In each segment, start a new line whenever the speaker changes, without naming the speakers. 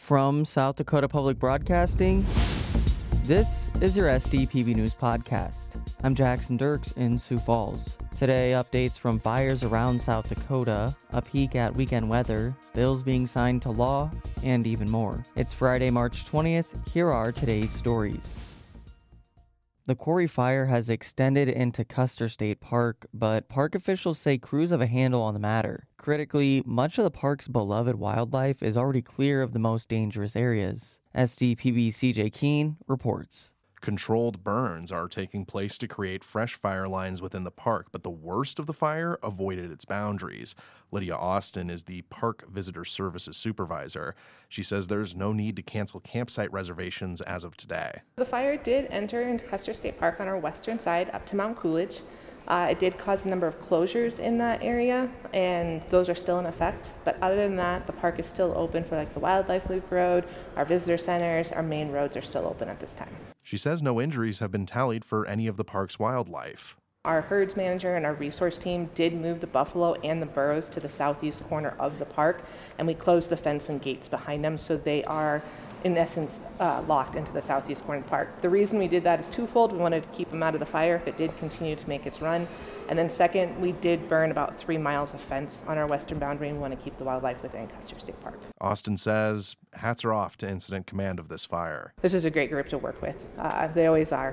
From South Dakota Public Broadcasting, this is your SDPB News Podcast. I'm Jackson Dirks in Sioux Falls. Today, updates from fires around South Dakota, a peek at weekend weather, bills being signed to law, and even more. It's Friday, March 20th. Here are today's stories. The Quarry Fire has extended into Custer State Park, but park officials say crews have a handle on the matter. Critically, much of the park's beloved wildlife is already clear of the most dangerous areas. SDPB CJ Keene reports.
Controlled burns are taking place to create fresh fire lines within the park, but the worst of the fire avoided its boundaries. Lydia Austin is the Park Visitor Services Supervisor. She says there's no need to cancel campsite reservations as of today.
The fire did enter into Custer State Park on our western side up to Mount Coolidge. It did cause a number of closures in that area, and those are still in effect. But other than that, the park is still open for the Wildlife Loop Road, our visitor centers, our main roads are still open at this time.
She says no injuries have been tallied for any of the park's wildlife.
Our herds manager and our resource team did move the buffalo and the burros to the southeast corner of the park, and we closed the fence and gates behind them, so they are, in essence, locked into the southeast corner of the park. The reason we did that is twofold. We wanted to keep them out of the fire if it did continue to make its run. And then second, we did burn about 3 miles of fence on our western boundary, and we want to keep the wildlife within Custer State Park.
Austin says hats are off to Incident Command of this fire.
This is a great group to work with. They always are.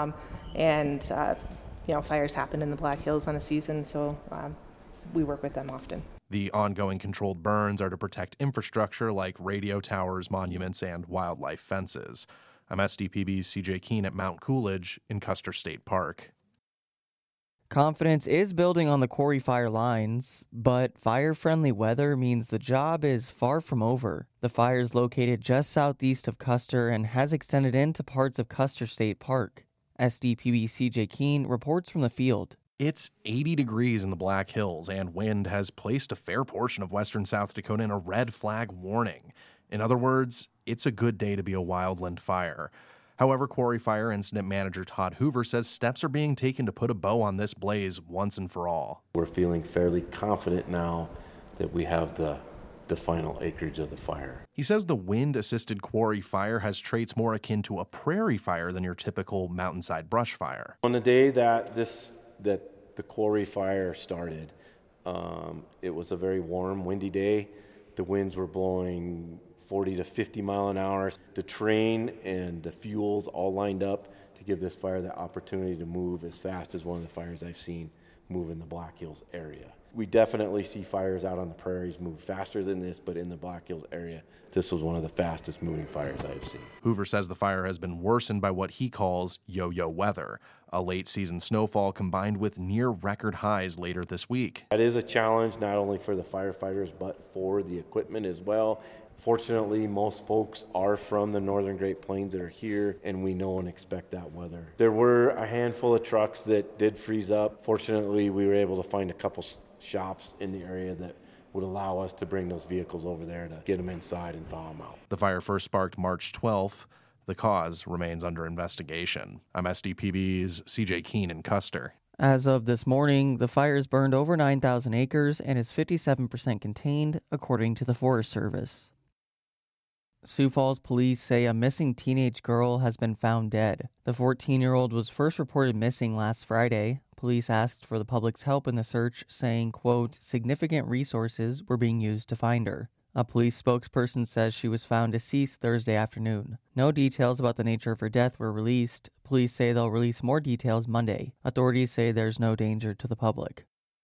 Fires happen in the Black Hills on a season, so we work with them often.
The ongoing controlled burns are to protect infrastructure like radio towers, monuments, and wildlife fences. I'm SDPB's CJ Keene at Mount Coolidge in Custer State Park.
Confidence is building on the Quarry Fire lines, but fire-friendly weather means the job is far from over. The fire is located just southeast of Custer and has extended into parts of Custer State Park. SDPB CJ Keene reports from the field.
It's 80 degrees in the Black Hills, and wind has placed a fair portion of western South Dakota in a red flag warning. In other words, it's a good day to be a wildland fire. However, Quarry Fire Incident Manager Todd Hoover says steps are being taken to put a bow on this blaze once and for all.
We're feeling fairly confident now that we have the final acreage of the fire.
He says the wind-assisted quarry fire has traits more akin to a prairie fire than your typical mountainside brush fire.
On the day that the quarry fire started, it was a very warm, windy day. The winds were blowing 40 to 50 mile an hour. The terrain and the fuels all lined up to give this fire the opportunity to move as fast as one of the fires I've seen move in the Black Hills area. We definitely see fires out on the prairies move faster than this, but in the Black Hills area, this was one of the fastest moving fires I've seen.
Hoover says the fire has been worsened by what he calls yo-yo weather, a late season snowfall combined with near record highs later this week.
That is a challenge not only for the firefighters, but for the equipment as well. Fortunately, most folks are from the northern Great Plains that are here, and we know and expect that weather. There were a handful of trucks that did freeze up. Fortunately, we were able to find a couple shops in the area that would allow us to bring those vehicles over there to get them inside and thaw them out.
The fire first sparked March 12th. The cause remains under investigation. I'm SDPB's CJ Keene in Custer.
As of this morning, the fire has burned over 9,000 acres and is 57% contained, according to the Forest Service. Sioux Falls police say a missing teenage girl has been found dead. The 14-year-old was first reported missing last Friday. Police asked for the public's help in the search, saying, quote, significant resources were being used to find her. A police spokesperson says she was found deceased Thursday afternoon. No details about the nature of her death were released. Police say they'll release more details Monday. Authorities say there's no danger to the public.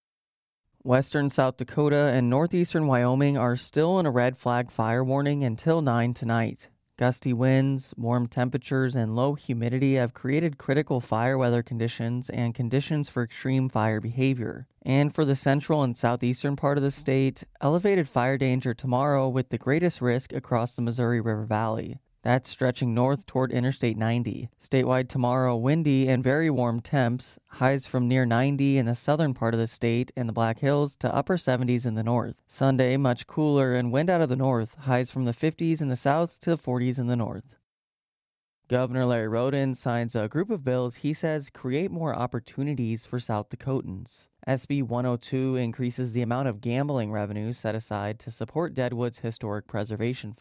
Western South Dakota and northeastern Wyoming are still in a red flag fire warning until 9 tonight. Gusty winds, warm temperatures, and low humidity have created critical fire weather conditions and conditions for extreme fire behavior. And for the central and southeastern part of the state, elevated fire danger tomorrow with the greatest risk across the Missouri River Valley. That's stretching north toward Interstate 90. Statewide tomorrow, windy and very warm temps, highs from near 90 in the southern part of the state and the Black Hills to upper 70s in the north. Sunday, much cooler and wind out of the north, highs from the 50s in the south to the 40s in the north. Governor Larry Roden signs a group of bills he says create more opportunities for South Dakotans. SB 102 increases the amount of gambling revenue set aside to support Deadwood's Historic Preservation Fund.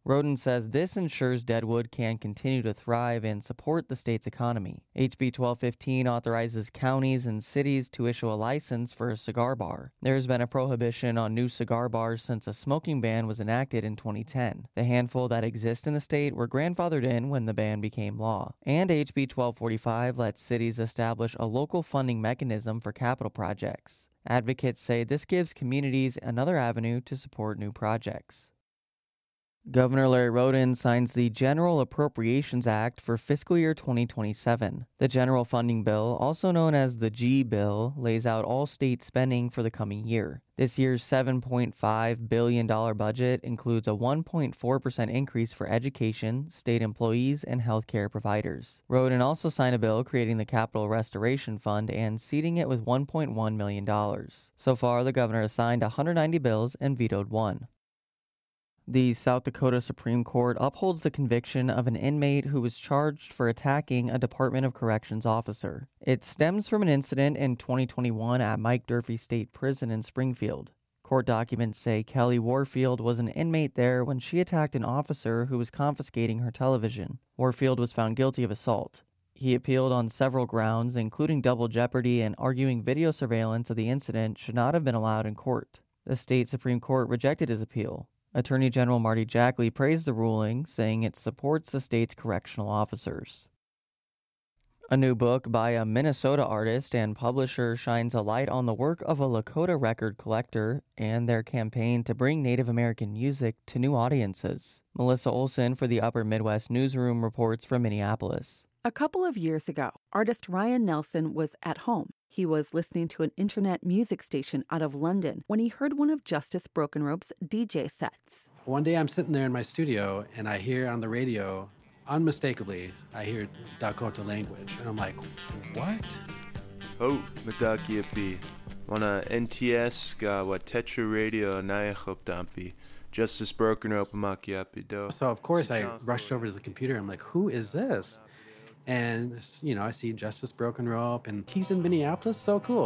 Roden says this ensures Deadwood can continue to thrive and support the state's economy. HB 1215 authorizes counties and cities to issue a license for a cigar bar. There has been a prohibition on new cigar bars since a smoking ban was enacted in 2010. The handful that exist in the state were grandfathered in when the ban became law. And HB 1245 lets cities establish a local funding mechanism for capital projects. Advocates say this gives communities another avenue to support new projects. Governor Larry Roden signs the General Appropriations Act for fiscal year 2027. The General Funding Bill, also known as the G Bill, lays out all state spending for the coming year. This year's $7.5 billion budget includes a 1.4% increase for education, state employees, and healthcare providers. Roden also signed a bill creating the Capital Restoration Fund and seeding it with $1.1 million. So far, the governor has signed 190 bills and vetoed one. The South Dakota Supreme Court upholds the conviction of an inmate who was charged for attacking a Department of Corrections officer. It stems from an incident in 2021 at Mike Durfee State Prison in Springfield. Court documents say Kelly Warfield was an inmate there when she attacked an officer who was confiscating her television. Warfield was found guilty of assault. He appealed on several grounds, including double jeopardy and arguing video surveillance of the incident should not have been allowed in court. The state Supreme Court rejected his appeal. Attorney General Marty Jackley praised the ruling, saying it supports the state's correctional officers. A new book by a Minnesota artist and publisher shines a light on the work of a Lakota record collector and their campaign to bring Native American music to new audiences. Melissa Olson for the Upper Midwest Newsroom reports from Minneapolis.
A couple of years ago, artist Ryan Nelson was at home. He was listening to an internet music station out of London when he heard one of Justice Broken Rope's DJ sets.
One day I'm sitting there in my studio and I hear on the radio, unmistakably, I hear Dakota language. And I'm like, what?
Oh, Madakiapi. Wana NTS ga wa Tetra radio nayachopdampi. Justice Broken Rope makiapi do.
So of course I rushed over to the computer. I'm like, who is this? And, I see Justice Broken Rope, and he's in Minneapolis, so cool.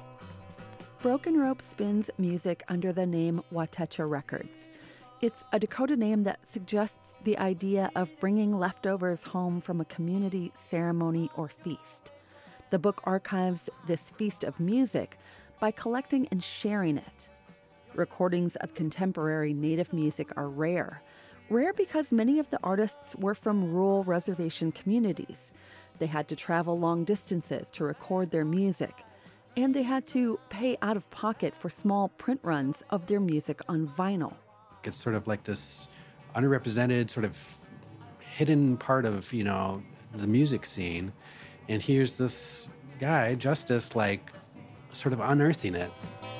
Broken Rope spins music under the name Watecha Records. It's a Dakota name that suggests the idea of bringing leftovers home from a community ceremony or feast. The book archives this feast of music by collecting and sharing it. Recordings of contemporary Native music are rare because many of the artists were from rural reservation communities. They had to travel long distances to record their music, and they had to pay out of pocket for small print runs of their music on vinyl.
It's sort of like this underrepresented, sort of hidden part of, the music scene. And here's this guy, Justice, sort of unearthing it.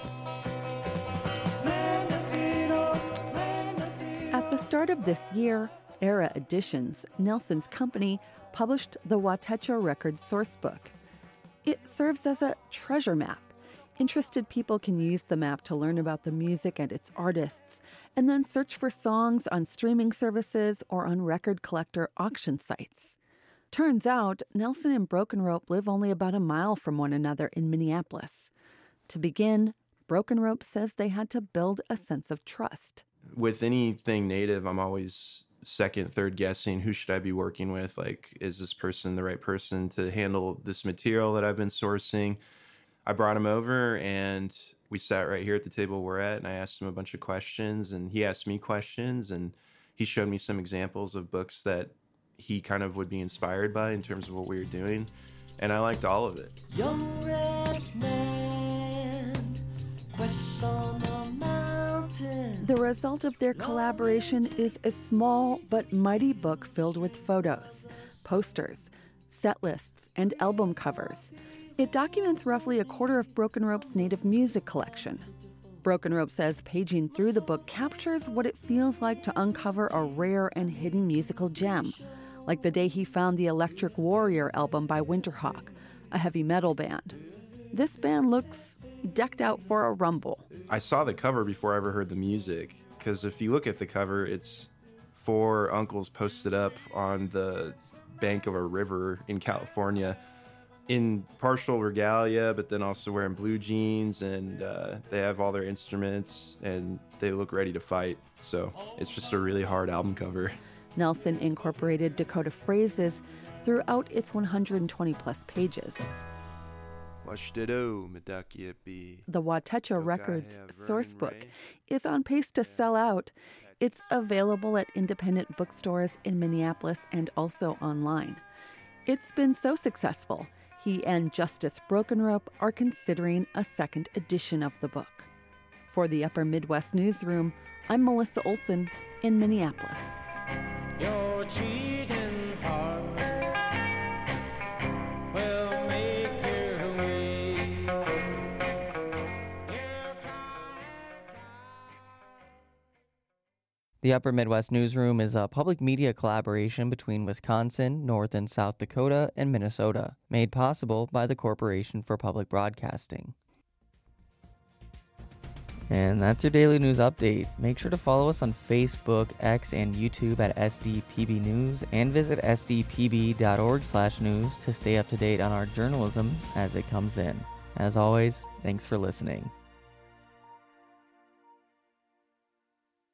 At the start of this year, Era Editions, Nelson's company, published the Watecha Records sourcebook. It serves as a treasure map. Interested people can use the map to learn about the music and its artists, and then search for songs on streaming services or on record collector auction sites. Turns out, Nelson and Broken Rope live only about a mile from one another in Minneapolis. To begin, Broken Rope says they had to build a sense of trust.
With anything Native, I'm always second, third guessing, who should I be working with? Is this person the right person to handle this material that I've been sourcing? I brought him over and we sat right here at the table we're at, and I asked him a bunch of questions and he asked me questions, and he showed me some examples of books that he kind of would be inspired by in terms of what we were doing, and I liked all of it.
Young red man, quest on the mountain.
The result of their collaboration is a small but mighty book filled with photos, posters, set lists, and album covers. It documents roughly a quarter of Broken Rope's Native music collection. Broken Rope says paging through the book captures what it feels like to uncover a rare and hidden musical gem, like the day he found the Electric Warrior album by Winterhawk, a heavy metal band. This band looks decked out for a rumble.
I saw the cover before I ever heard the music, because if you look at the cover, it's 4 uncles posted up on the bank of a river in California in partial regalia, but then also wearing blue jeans, and they have all their instruments and they look ready to fight. So it's just a really hard album cover.
Nelson incorporated Dakota phrases throughout its 120 plus pages. The Watecha Records sourcebook is on pace to sell out. It's available at independent bookstores in Minneapolis and also online. It's been so successful, he and Justice Broken Rope are considering a second edition of the book. For the Upper Midwest Newsroom, I'm Melissa Olson in Minneapolis.
Your cheating heart will make your way.
The Upper Midwest Newsroom is a public media collaboration between Wisconsin, North and South Dakota, and Minnesota, made possible by the Corporation for Public Broadcasting. And that's your daily news update. Make sure to follow us on Facebook, X, and YouTube at SDPB News, and visit sdpb.org/news to stay up to date on our journalism as it comes in. As always, thanks for listening.